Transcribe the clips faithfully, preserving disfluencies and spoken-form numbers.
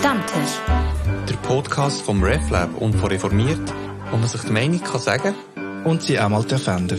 Stammtisch. Der Podcast vom RefLab und von Reformiert, wo man sich die Meinung kann sagen und sie auch mal ändern.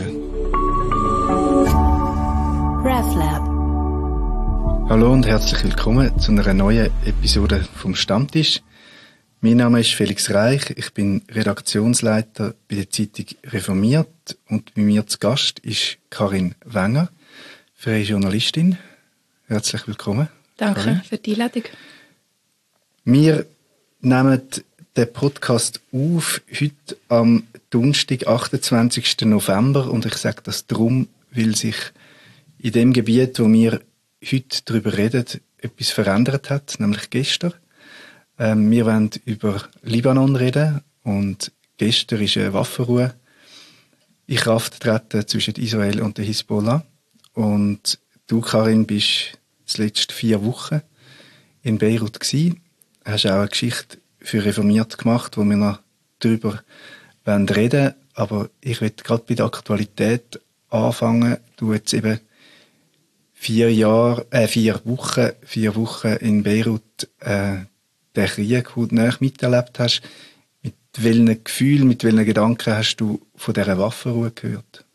RefLab. Hallo und herzlich willkommen zu einer neuen Episode vom Stammtisch. Mein Name ist Felix Reich, ich bin Redaktionsleiter bei der Zeitung Reformiert und bei mir zu Gast ist Karin Wenger, freie Journalistin. Herzlich willkommen. Danke Karin. für die Einladung. Wir nehmen den Podcast auf heute am Donnerstag, achtundzwanzigsten November, und ich sage das darum, weil sich in dem Gebiet, wo wir heute darüber reden, etwas verändert hat, nämlich gestern. Ähm, wir wollen über Libanon reden und gestern ist eine Waffenruhe in Kraft getreten zwischen Israel und der Hisbollah. Und du, Karin, bist die letzten vier Wochen in Beirut gewesen. Hast auch eine Geschichte für Reformiert gemacht, wo wir noch darüber reden wollen. Aber ich will gerade bei der Aktualität anfangen. Du jetzt eben vier Jahre, äh, vier Wochen, vier Wochen in Beirut, äh, den Krieg, den du näher miterlebt hast. Mit welchen Gefühlen, mit welchen Gedanken hast du von dieser Waffenruhe gehört?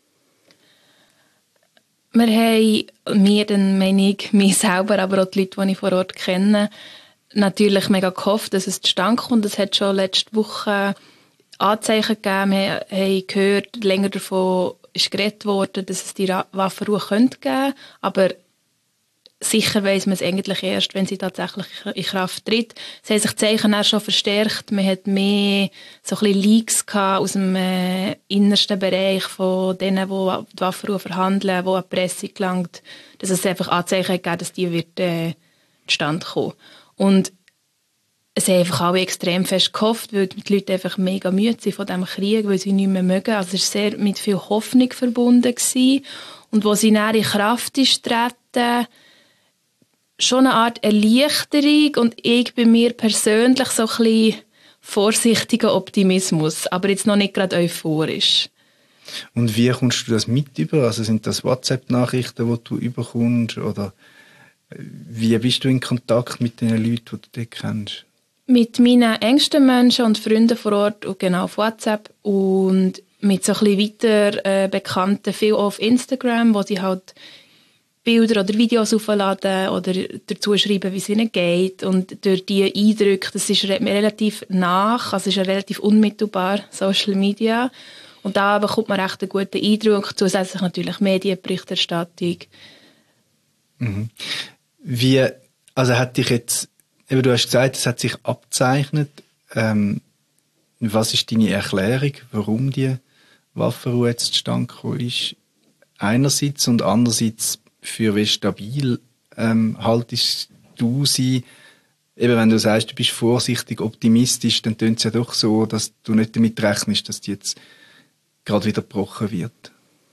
Wir haben, mir dann meine ich, mich selber, aber auch die Leute, die ich vor Ort kenne, natürlich mega gehofft, dass es zustande kommt. Es hat schon letzte Woche Anzeichen gegeben. Wir haben gehört, länger davon ist geredet worden, dass es die Waffenruhe könnte geben. Aber sicher weiss man es eigentlich erst, wenn sie tatsächlich in Kraft tritt. Es haben sich die Zeichen auch schon verstärkt. Man hat mehr so ein bisschen Leaks gehabt aus dem äh, innersten Bereich von denen, die die Waffenruhe verhandeln, die an die Presse gelangt, dass es einfach Anzeichen gegeben, dass die wird äh, zustande kommen. Und es haben einfach alle extrem fest gehofft, weil die Leute einfach mega müde sind von diesem Krieg, weil sie nicht mehr mögen. Also es war sehr mit viel Hoffnung verbunden gewesen. Und wo sie dann in Kraft ist treten, schon eine Art Erleichterung und ich bei mir persönlich so ein bisschen vorsichtiger Optimismus, aber jetzt noch nicht gerade euphorisch. Und wie kommst du das mit über? Also sind das WhatsApp-Nachrichten, die du überkommst, oder wie bist du in Kontakt mit den Leuten, die du dort kennst? Mit meinen engsten Menschen und Freunden vor Ort, und genau auf WhatsApp, und mit so ein bisschen weiter äh, Bekannten, viel auf Instagram, wo sie halt Bilder oder Videos aufladen oder dazu schreiben, wie es ihnen geht. Und durch diese Eindrücke, das ist re- relativ nach, also ist ja relativ unmittelbar, Social Media. Und da bekommt man recht einen guten Eindruck, zusätzlich natürlich Medienberichterstattung. Mhm. Wie, also hat dich jetzt, eben du hast gesagt, es hat sich abgezeichnet. Ähm, was ist deine Erklärung, warum die Waffenruhe jetzt zustande gekommen ist? Einerseits und andererseits, für wie stabil ähm, haltest du sie? Eben, wenn du sagst, du bist vorsichtig optimistisch, dann tönt es ja doch so, dass du nicht damit rechnest, dass die jetzt gerade wieder gebrochen wird.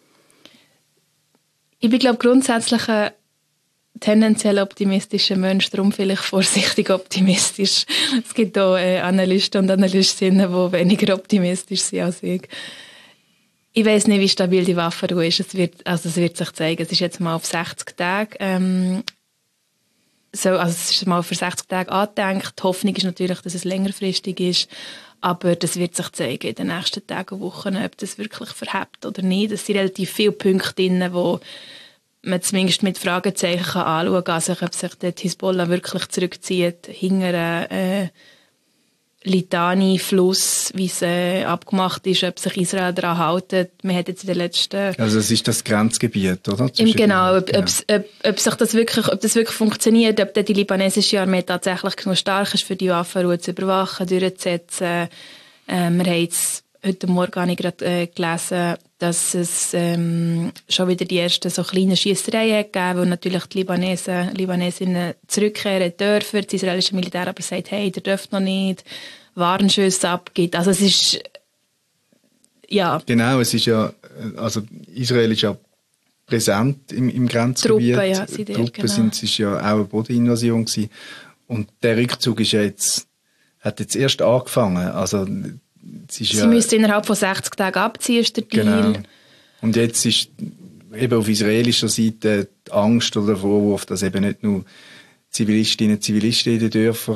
Ich bin, glaube grundsätzlich ein tendenziell optimistischer Mensch, darum vielleicht vorsichtig optimistisch. Es gibt auch äh, Analysten und Analystinnen, die weniger optimistisch sind als ich. Ich weiss nicht, wie stabil die Waffenruhe ist. Es wird, also es wird sich zeigen. Es ist jetzt mal auf sechzig Tage. Ähm, so, also es ist mal für sechzig Tage angedenkt. Die Hoffnung ist natürlich, dass es längerfristig ist. Aber das wird sich zeigen in den nächsten Tagen und Wochen, ob das wirklich verhebt oder nicht. Es sind relativ viele Punkte drin, wo man zumindest mit Fragezeichen kann anschauen kann. Also ob sich der Hisbollah wirklich zurückzieht, hinter äh, Litani-Fluss, wie es äh, abgemacht ist, ob sich Israel daran hält. Man hat jetzt in den letzten... Also es ist das Grenzgebiet, oder? Im, genau, ob, ja. ob, ob, ob, sich das wirklich, ob das wirklich funktioniert, ob die libanesische Armee tatsächlich genug stark ist, für die Waffenruhe zu überwachen, durchzusetzen. Äh, wir haben jetzt heute Morgen habe ich gerade äh, gelesen, dass es ähm, schon wieder die ersten so kleinen Schiessereien hat gegeben, weil natürlich die Libanesen, Libanesinnen zurückkehren dürfen. Das israelische Militär aber sagt, hey, ihr dürft noch nicht, Warnschüsse abgibt. Also es ist, ja. Genau, es ist ja, also Israel ist ja präsent im, im Grenzgebiet. Truppen, ja, sind Truppen genau. sind, es ist ja auch eine Bodeninvasion gewesen. Und der Rückzug ist ja jetzt, hat jetzt erst angefangen. Also es ist Sie ja, müssen innerhalb von sechzig Tagen abziehen, ist der Deal. Genau. Und jetzt ist eben auf israelischer Seite die Angst oder der Vorwurf, dass eben nicht nur Zivilistinnen und Zivilisten in den Dörfern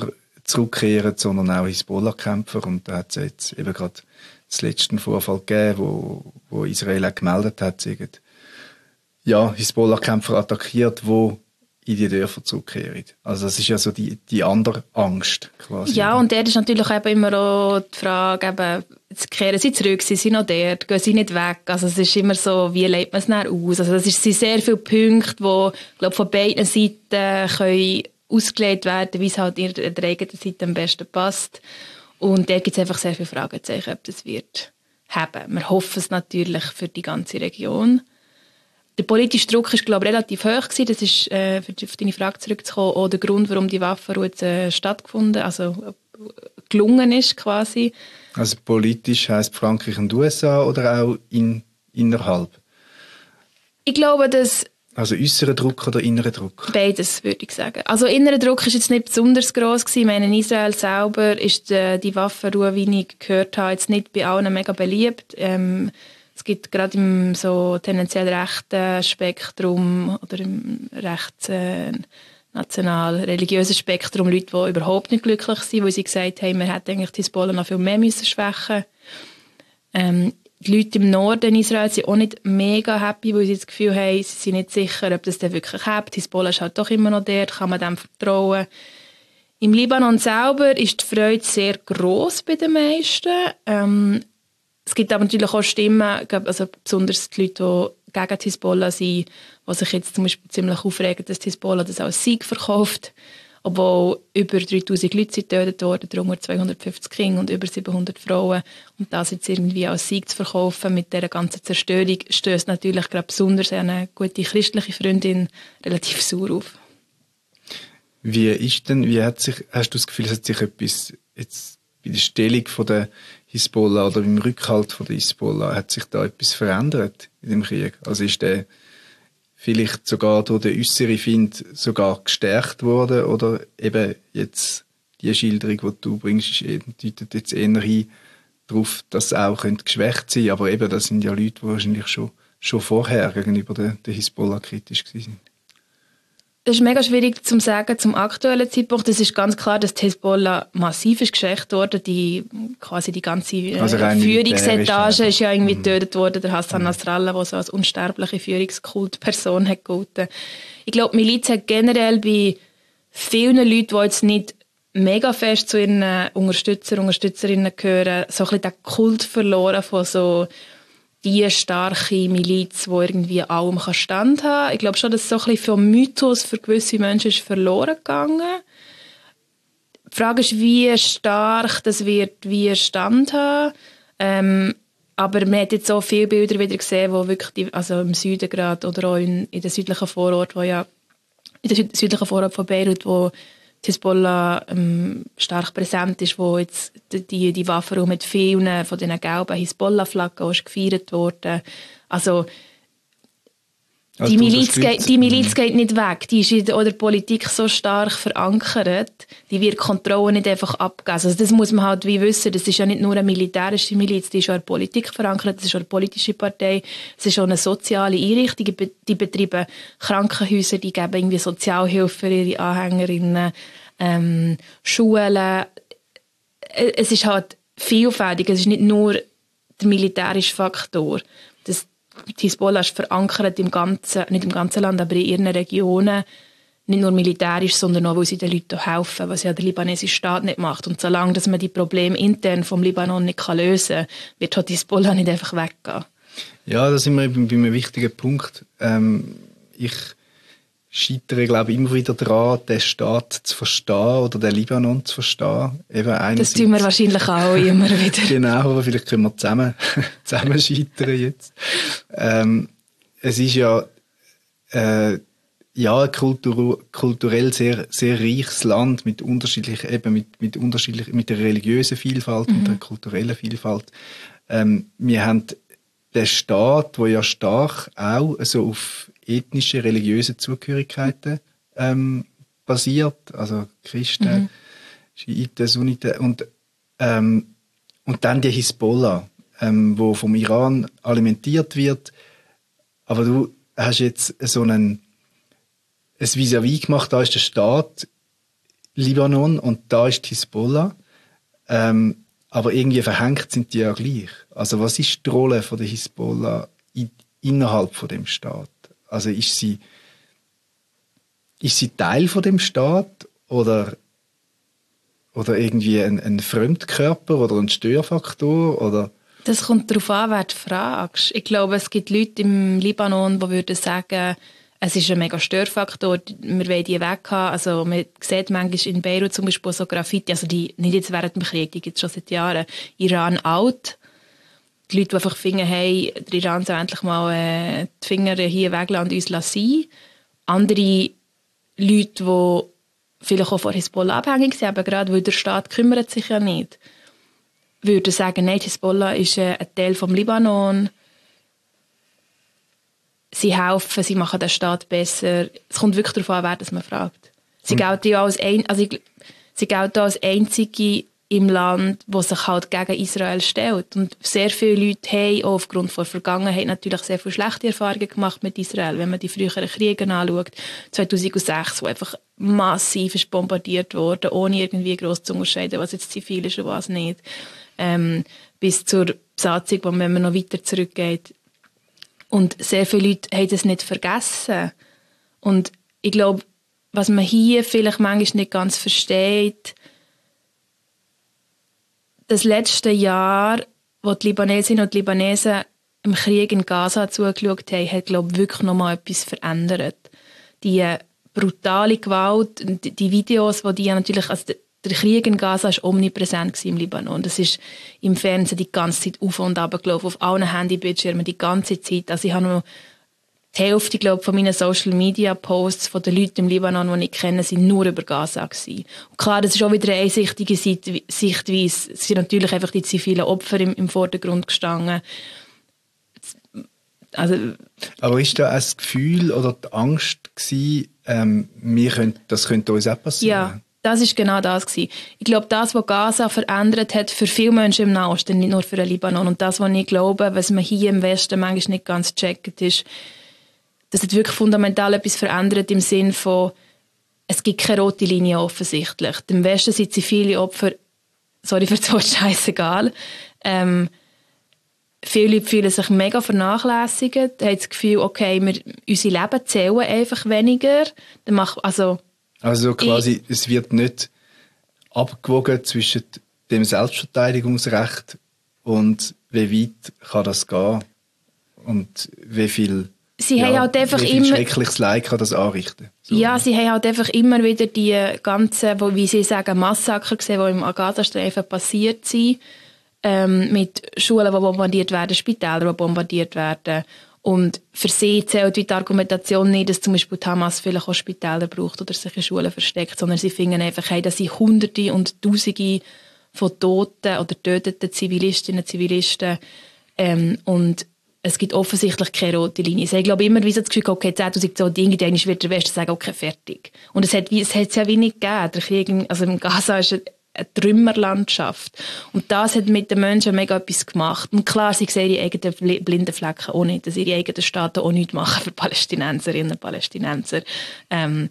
zurückkehren, sondern auch Hisbollah-Kämpfer. Und da hat es jetzt eben gerade den letzten Vorfall gegeben, wo, wo Israel auch gemeldet hat, sagen, ja, Hisbollah-Kämpfer attackiert, wo in die Dörfer zurückkehren. Also das ist ja so die, die andere Angst quasi. Ja, und dort ist natürlich eben immer auch die Frage, eben, jetzt kehren sie zurück, sie sind noch dort, gehen sie nicht weg. Also es ist immer so, wie legt man es dann aus? Also es sind sehr viele Punkte, die, glaube von beiden Seiten können ausgelegt werden, wie es halt in der eigenen Seite am besten passt. Und da gibt es einfach sehr viele Fragezeichen, ob das wird haben. Wir hoffen es natürlich für die ganze Region. Der politische Druck ist, glaube ich, relativ hoch gewesen. Das ist, äh, für auf deine Frage zurückzukommen, auch der Grund, warum die Waffenruhe jetzt, äh, stattgefunden, also äh, gelungen ist quasi. Also politisch heisst Frankreich und U S A oder auch in, innerhalb? Ich glaube, dass also äußerer Druck oder innerer Druck? Beides, würde ich sagen. Also innerer Druck ist jetzt nicht besonders gross gewesen. Ich meine, in Israel selber ist die, die Waffenruhe, wie ich gehört habe, jetzt nicht bei allen mega beliebt. Ähm, es gibt gerade im so tendenziell rechten Spektrum oder im rechts äh, national religiösen Spektrum Leute, die überhaupt nicht glücklich sind, weil sie gesagt haben, man hätte eigentlich die Hisbollah noch viel mehr müssen schwächen. Ähm, Die Leute im Norden Israels sind auch nicht mega happy, weil sie das Gefühl haben, sie sind nicht sicher, ob das denn wirklich hebt. Hisbollah ist halt doch immer noch dort, kann man dem vertrauen. Im Libanon selber ist die Freude sehr gross bei den meisten. Ähm, es gibt aber natürlich auch Stimmen, also besonders die Leute, die gegen die Hisbollah sind, die sich jetzt zum Beispiel ziemlich aufregen, dass die Hisbollah das als Sieg verkauft. Obwohl über dreitausend Leute sind getötet worden, darunter zweihundertfünfzig Kinder und über siebenhundert Frauen. Und das jetzt irgendwie als Sieg zu verkaufen mit dieser ganzen Zerstörung, stößt natürlich gerade besonders eine gute christliche Freundin relativ sauer auf. Wie ist denn, wie hat sich, hast du das Gefühl, es hat sich etwas jetzt bei der Stellung von der Hisbollah oder im Rückhalt von der Hisbollah, hat sich da etwas verändert in dem Krieg? Also ist der vielleicht sogar durch den äußeren Find sogar gestärkt worden oder eben jetzt die Schilderung, die du bringst, ist eben, deutet jetzt eher hin darauf, dass es auch geschwächt sein könnte. Aber eben, das sind ja Leute, die wahrscheinlich schon, schon vorher gegenüber der, der Hisbollah kritisch waren. Das ist mega schwierig zu sagen zum aktuellen Zeitpunkt. Es ist ganz klar, dass die Hisbollah massiv ist geschwächt worden. Die, quasi die ganze äh, also Führungsetage ist ja irgendwie mhm. getötet worden. Der Hassan mhm. Nasrallah, der so als unsterbliche Führungskultperson hat gelten. Ich glaube, die Miliz hat generell bei vielen Leuten, die jetzt nicht mega fest zu ihren Unterstützer und Unterstützerinnen gehören, so ein bisschen den Kult verloren von so die starke Miliz, die irgendwie allem Stand haben kann. Ich glaube schon, dass so ein bisschen vom Mythos für gewisse Menschen ist verloren gegangen. Die Frage ist, wie stark das wird wie Stand haben. Ähm, aber man hat jetzt so viele Bilder wieder gesehen, wo wirklich die, also im Süden gerade oder auch in, in den südlichen Vorort, wo ja in den südlichen Vorort von Beirut, wo die Hisbollah ähm, stark präsent ist, wo jetzt die, die Waffenruhe mit vielen von diesen gelben Hisbollah-Flaggen gefeiert worden. Also, also die, Miliz geht, die Miliz geht nicht weg. Die ist in der Politik so stark verankert, die wird Kontrolle nicht einfach abgeben. Also das muss man halt wie wissen. Das ist ja nicht nur eine militärische Miliz, die ist auch in der Politik verankert, das ist auch eine politische Partei, es ist auch eine soziale Einrichtung, die betreiben Krankenhäuser, die geben irgendwie Sozialhilfe für ihre Anhängerinnen, ähm, Schulen. Es ist halt vielfältig, es ist nicht nur der militärische Faktor. Das Die Hisbollah ist verankert im ganzen, nicht im ganzen Land, aber in ihren Regionen, nicht nur militärisch, sondern auch, weil sie den Leuten helfen, was ja der libanesische Staat nicht macht. Und solange dass man die Probleme intern vom Libanon nicht lösen kann, wird halt die Hisbollah nicht einfach weggehen. Ja, da sind wir eben bei einem wichtigen Punkt. Ähm, ich scheitere, glaube ich, immer wieder daran, den Staat zu verstehen oder den Libanon zu verstehen. Eben das tun wir wahrscheinlich auch immer wieder. Genau, aber vielleicht können wir zusammen, zusammen scheitern jetzt. Ähm, es ist ja, äh, ja ein Kultur, kulturell sehr, sehr reiches Land mit unterschiedlichen, eben mit, mit unterschiedlichen, mit der religiösen Vielfalt mhm. und der kulturellen Vielfalt. Ähm, wir haben den Staat, der ja stark auch so auf ethnische, religiöse Zugehörigkeiten ähm, basiert, also Christen, mhm. Schiiten, Sunniten und, ähm, und dann die Hisbollah, ähm, wo vom Iran alimentiert wird. Aber du hast jetzt so einen ein Vis-à-vis gemacht, da ist der Staat Libanon und da ist die Hisbollah. Ähm, aber irgendwie verhängt sind die ja gleich. Also was ist die Rolle von der Hisbollah in, innerhalb von dem Staat? Also ist sie, ist sie Teil von dem Staat oder, oder irgendwie ein, ein Fremdkörper oder ein Störfaktor? Oder? Das kommt darauf an, wer du fragst. Ich glaube, es gibt Leute im Libanon, die würden sagen, es ist ein mega Störfaktor, wir wollen die weg haben. Also man sieht manchmal in Beirut zum Beispiel so Graffiti, also die, nicht jetzt während dem Krieg, die gibt es schon seit Jahren, Iran out. Die Leute, die einfach finden, hey, der Iran soll endlich mal äh, die Finger hier weglassen und uns lassen. Andere Leute, die vielleicht auch von Hisbollah abhängig sind, aber gerade weil der Staat kümmert sich ja nicht, würden sagen, nein, Hisbollah ist äh, ein Teil vom Libanon. Sie helfen, sie machen den Staat besser. Es kommt wirklich darauf an, wer das man fragt. Sie gelten ja als, ein, also ich, sie gelten als einzige im Land, die sich halt gegen Israel stellt. Und sehr viele Leute haben auch aufgrund der Vergangenheit natürlich sehr viele schlechte Erfahrungen gemacht mit Israel. Wenn man die früheren Kriege anschaut, zweitausendsechs, wo einfach massiv ist bombardiert wurde, ohne irgendwie gross zu unterscheiden, was jetzt zivil ist und was nicht. Ähm, bis zur Besatzung, wo man noch weiter zurückgeht. Und sehr viele Leute haben das nicht vergessen. Und ich glaube, was man hier vielleicht manchmal nicht ganz versteht, das letzte Jahr, wo die Libanesinnen und die Libanesen im Krieg in Gaza zugeschaut haben, hat, glaube ich, wirklich noch mal etwas verändert. Die brutale Gewalt, die Videos, die die natürlich, also der Krieg in Gaza war omnipräsent im Libanon. Das ist im Fernsehen die ganze Zeit auf und ab gelaufen, auf allen Handybildschirmen die ganze Zeit. Also ich habe noch die Hälfte, glaube ich, von meinen Social-Media-Posts von den Leuten im Libanon, die ich kenne, sind nur über Gaza gewesen. Und klar, das ist auch wieder eine einsichtige Sichtweise. Es sind natürlich einfach die zivilen Opfer im, im Vordergrund gestanden. Also, aber ist da ein Gefühl oder die Angst gewesen, ähm, wir können, das könnte uns auch passieren? Ja. Das ist genau das gewesen. Ich glaube, das, was Gaza verändert hat für viele Menschen im Nahen Osten, nicht nur für den Libanon. Und das, was ich glaube, was man hier im Westen manchmal nicht ganz checkt, ist, dass es wirklich fundamental etwas verändert im Sinn von, es gibt keine rote Linie offensichtlich. Im Westen sind zivile Opfer, sorry für das Wort, scheissegal. Ähm, viele Leute fühlen sich mega vernachlässigt, haben das Gefühl, okay, wir, unsere Leben zählen einfach weniger. Dann macht, also, Also quasi, ich, es wird nicht abgewogen zwischen dem Selbstverteidigungsrecht und wie weit kann das gehen und wie viel, sie ja, haben halt einfach wie viel immer, schreckliches Leid kann das anrichten. So. Ja, sie haben halt einfach immer wieder die ganzen, wo, wie sie sagen, Massaker gesehen, die im Gazastreifen passiert sind, ähm, mit Schulen, die bombardiert werden, Spitäler, die bombardiert werden. Und für sie zählt die Argumentation nicht, dass zum Beispiel die Hamas vielleicht auch Spitäler braucht oder sich in Schulen versteckt, sondern sie finden einfach, hey, dass sie Hunderte und Tausende von toten oder töteten Zivilistinnen und Zivilisten ähm, und es gibt offensichtlich keine rote Linie. Ich glaube immer wie so das Gefühl, okay, zehntausend so Dinge, dann wird der Westen sagen, okay, fertig. Und es hat es hat ja wie nicht gegeben. Der Krieg, also im Gaza ist eine, eine Trümmerlandschaft. Und das hat mit den Menschen mega etwas gemacht. Und klar, sie sehen ihre eigenen blinden Flecken auch nicht, dass ihre eigenen Staaten auch nichts machen für Palästinenserinnen und Palästinenser. Ähm,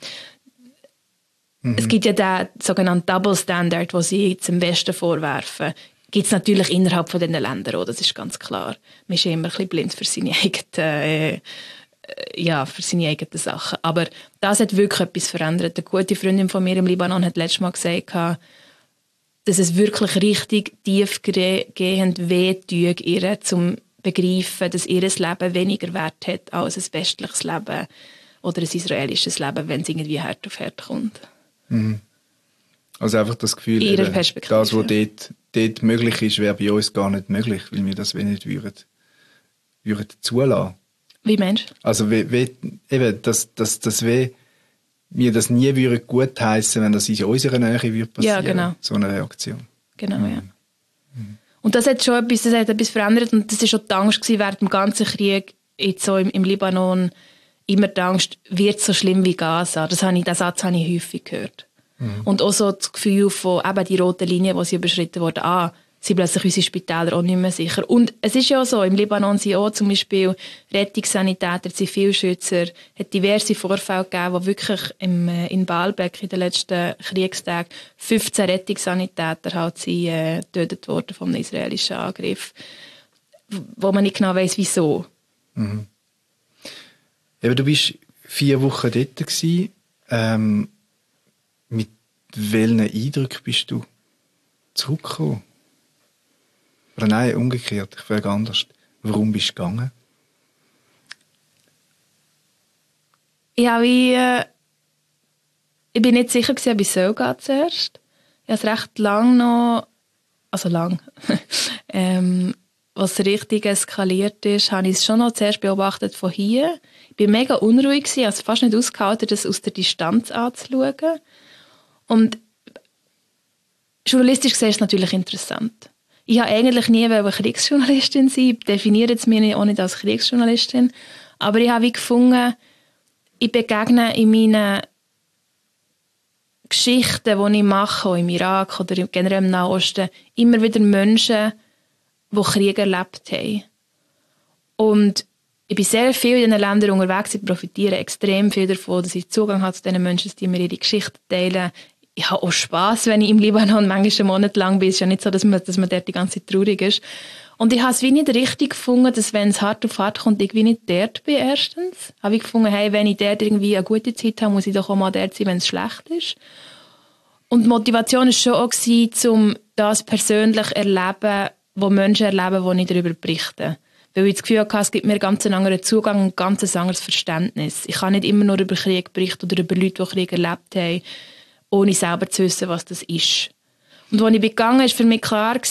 mhm. Es gibt ja den sogenannten Double Standard, den sie jetzt im Westen vorwerfen. Gibt es natürlich innerhalb von diesen Ländern auch, das ist ganz klar. Man ist ja immer ein bisschen blind für seine eigenen, äh, ja, für seine eigenen Sachen. Aber das hat wirklich etwas verändert. Eine gute Freundin von mir im Libanon hat letztes Mal gesagt, dass es wirklich richtig tiefgehend wehtut, ihr zum begreifen, dass ihr Leben weniger Wert hat als ein westliches Leben oder ein israelisches Leben, wenn es irgendwie Herd auf Herd kommt. Mhm. Also einfach das Gefühl, Ihrer eben, Perspektive. das, was dort, dort möglich ist, wäre bei uns gar nicht möglich, weil wir das nicht würden, würden zulassen. Wie Mensch? Also wie, wie, eben, dass, dass, dass wir, wir das nie würden gutheissen, wenn das in unserer Nähe würde passieren. Ja, genau. So eine Reaktion. Genau, mhm. ja. Mhm. Und das hat schon etwas, das hat etwas verändert und das war schon die Angst gewesen, während dem ganzen Krieg jetzt so im, im Libanon, immer die Angst, wird es so schlimm wie Gaza. Das habe ich, den Satz habe ich häufig gehört. Mhm. Und auch so das Gefühl von eben die roten Linie, die sie überschritten wurde, ah, sind plötzlich unsere Spitäler auch nicht mehr sicher. Und es ist ja so, im Libanon sind auch zum Beispiel Rettungssanitäter, Zivilschützer, es hat diverse Vorfälle gegeben, wo wirklich im, in Baalbek in den letzten Kriegstagen fünfzehn Rettungssanitäter halt sind, äh, getötet worden vom israelischen Angriff, wo man nicht genau weiss, wieso. Mhm. Eben, du bist vier Wochen dort gewesen. Ähm, mit welchen Eindrücken bist du zurückgekommen? Oder nein, umgekehrt, ich frage anders. Warum bist du gegangen? Ja, wie, äh, ich bin nicht sicher gewesen, ob ich soll gehen zuerst. Ich habe es recht lang noch, also lang, ähm, was richtig eskaliert ist, habe ich es schon noch zuerst beobachtet von hier. Ich war mega unruhig gewesen, also fast nicht ausgehalten, das aus der Distanz anzuschauen. Und journalistisch gesehen ist es natürlich interessant. Ich wollte eigentlich nie eine Kriegsjournalistin sein. Ich definiere es mir auch nicht als Kriegsjournalistin. Aber ich habe gefunden, ich begegne in meinen Geschichten, die ich mache, im Irak oder generell im Nahen Osten, immer wieder Menschen, die Krieg erlebt haben. Und ich bin sehr viel in diesen Ländern unterwegs. Ich profitiere extrem viel davon, dass ich Zugang habe zu diesen Menschen, die mir ihre Geschichten teilen. Ich habe auch Spass, wenn ich im Libanon manchmal einen Monat lang bin. Es ist ja nicht so, dass man, dass man dort die ganze Zeit traurig ist. Und ich habe es wie nicht richtig gefunden, dass wenn es hart auf hart kommt, ich wie nicht dort bin, erstens. Habe ich gefunden, hey, wenn ich dort irgendwie eine gute Zeit habe, muss ich doch auch mal dort sein, wenn es schlecht ist. Und die Motivation war schon auch, um das persönlich erleben, was Menschen erleben, die nicht darüber berichten. Weil ich das Gefühl hatte, es gibt mir ganz einen anderen Zugang und ein ganz anderes Verständnis. Ich kann nicht immer nur über Krieg berichten oder über Leute, die Krieg erlebt haben, ohne selber zu wissen, was das ist. Und als ich gegangen bin, war für mich klar,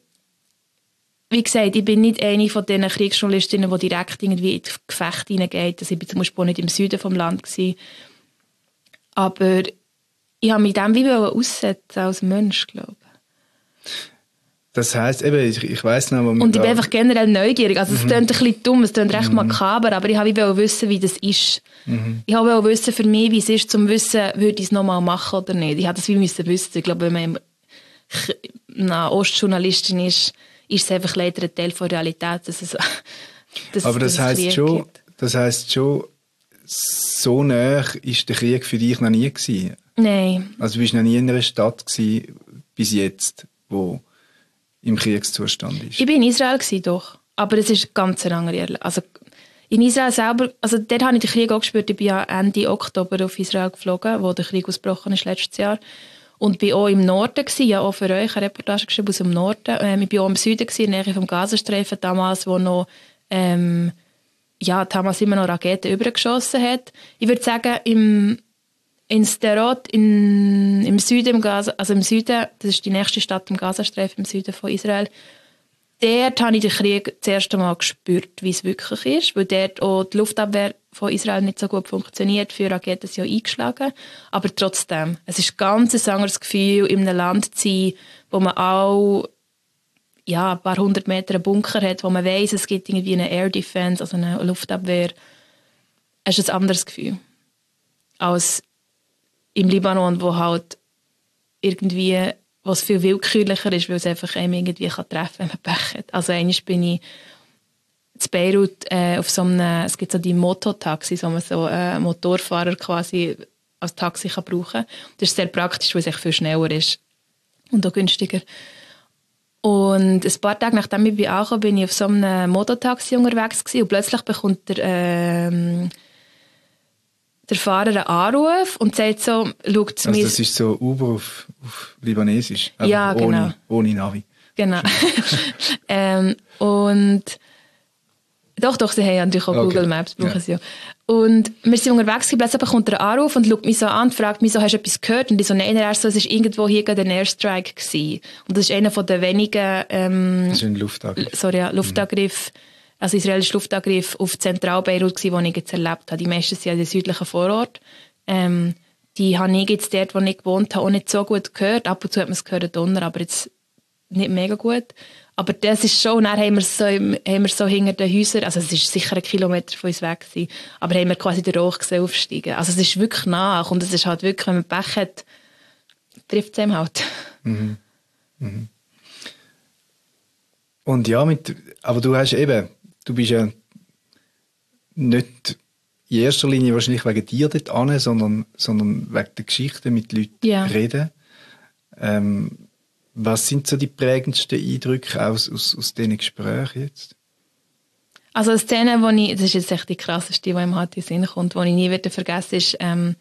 wie gesagt, ich bin nicht eine von diesen Kriegsjournalistinnen, die direkt irgendwie in das Gefecht hineingeht. Also ich war zum Beispiel nicht im Süden des Landes. Aber ich habe mich dem wie aussetzen als Mensch, glaube ich. Das heisst, eben, ich, ich weiss noch, wo Und ich bin einfach generell neugierig. Also es mhm. klingt ein bisschen dumm, es klingt recht mhm. makaber, aber ich wollte wissen, wie das ist. Mhm. Ich wollte wissen für mich, wie es ist, um zu wissen, würde ich es nochmal machen oder nicht. Ich musste das wie müssen wissen. Ich glaube, wenn man eine Ostjournalistin ist, ist es einfach leider ein Teil der Realität. Dass es, dass aber das heisst schon, gibt. das heisst schon, so nah ist der Krieg für dich noch nie gewesen? Nein. Also du bist noch nie in einer Stadt gewesen, bis jetzt, wo im Kriegszustand ist? Ich war in Israel, doch. Aber es ist ganz eine andere Erle- Also in Israel selber, also dort habe ich den Krieg auch gespürt. Ich bin ja Ende Oktober auf Israel geflogen, wo der Krieg ausgebrochen ist letztes Jahr. Und ich war auch im Norden, ja auch für euch eine Reportage geschrieben aus dem Norden. Ähm, ich war auch im Süden, in der Nähe vom Gazastreifen, damals, wo noch ähm, ja, Hamas immer noch Raketen übergeschossen hat. Ich würde sagen, im In Sderot, in, im Süden, im Gaza, also im Süden, das ist die nächste Stadt im Gazastreifen, im Süden von Israel, dort habe ich den Krieg das erste Mal gespürt, wie es wirklich ist, weil dort auch die Luftabwehr von Israel nicht so gut funktioniert, für Raketen sind ja eingeschlagen, aber trotzdem, es ist ganz ein anderes Gefühl, in einem Land zu sein, wo man auch ja, ein paar hundert Meter einen Bunker hat, wo man weiss, es gibt irgendwie eine Air Defense, also eine Luftabwehr. Es ist ein anderes Gefühl als im Libanon, wo halt irgendwie, was viel willkürlicher ist, weil es einfach einem irgendwie kann treffen kann, wenn man Pech hat. Also einmal bin ich in Beirut äh, auf so einem, es gibt so die Mototaxis, wo man so einen Motorfahrer quasi als Taxi kann brauchen kann. Das ist sehr praktisch, weil es echt viel schneller ist und auch günstiger. Und ein paar Tage nachdem ich angekommen bin, bin ich auf so einem Mototaxi unterwegs gewesen, und plötzlich bekommt der ähm, der Fahrer einen Anruf und sagt so, schaut also mir... das ist so Uber auf, auf Libanesisch, ja, genau. ohne, ohne Navi. Genau. ähm, und doch, doch, sie haben ja natürlich auch okay. Google Maps, brauchen ja. sie ja. Und wir sind unterwegs, plötzlich bekommt er einen Anruf und schaut mich so an und fragt mich so, hast du etwas gehört? Und ich so, nein, er so, es war irgendwo hier gerade ein Airstrike gewesen. Und das ist einer von den wenigen... Ähm, das ist ein Luftangriff. Sorry, ja, Luftangriff... Mhm. Also israelischer Luftangriff auf Zentralbeirut, den ich jetzt erlebt habe. Die meisten sind ja in den südlichen Vorort. Ähm, die habe ich jetzt dort, wo ich gewohnt habe, auch nicht so gut gehört. Ab und zu hat man es gehört, Donner, aber jetzt nicht mega gut. Aber das ist schon, dann haben wir so, haben wir so hinter den Häusern, also es ist sicher ein Kilometer von uns weg gewesen, aber haben wir quasi den Rauch gesehen aufsteigen. Also es ist wirklich nach und es ist halt wirklich, wenn man Pech hat, trifft es einem halt. Mhm. Mhm. Und ja, mit, aber du hast eben, du bist ja nicht in erster Linie wahrscheinlich wegen dir dort an, sondern, sondern wegen der Geschichte mit Leuten ja. reden. Ähm, was sind so die prägendsten Eindrücke aus, aus, aus diesen Gesprächen jetzt? Also eine Szene, wo ich, das ist jetzt echt die krasseste, die im H T Sinn kommt, die ich nie wieder vergessen ist, ähm,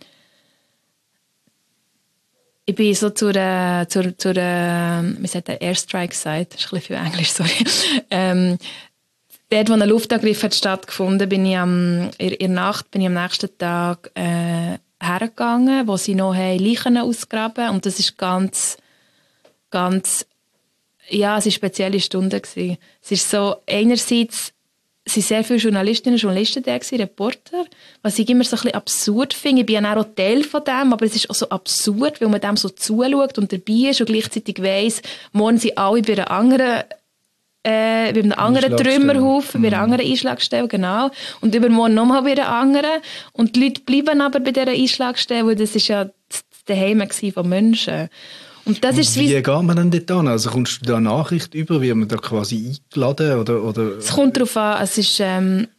ich bin so zur, äh, zur, zur äh, wie sagt der, Airstrike-Site, das ist ein bisschen viel Englisch, sorry. ähm, dort, wo ein Luftangriff hat stattgefunden, bin ich am, in, in der Nacht, bin ich am nächsten Tag äh, hergegangen, wo sie noch haben Leichen ausgraben, und das ist ganz, ganz, ja, es war eine spezielle Stunde gewesen. Es ist so, einerseits es waren sehr viele Journalistinnen und Journalisten da, Reporter, was ich immer so ein bisschen absurd finde. Ich bin ja auch Teil von dem, aber es ist auch so absurd, weil man dem so zuschaut und dabei ist und gleichzeitig weiss, morgen sind alle bei einer anderen, äh, bei einem anderen Trümmerhaufen, bei einer anderen Einschlagstelle, genau. Und übermorgen nochmal bei einer anderen. Und die Leute bleiben aber bei dieser Einschlagstelle, weil das ist ja das Zuhause von Menschen. Und das ist wie, wie geht man denn dort an? Also kommst du da eine Nachricht über, wie man da quasi eingeladen oder, oder? Es kommt darauf an, es ist, ähm,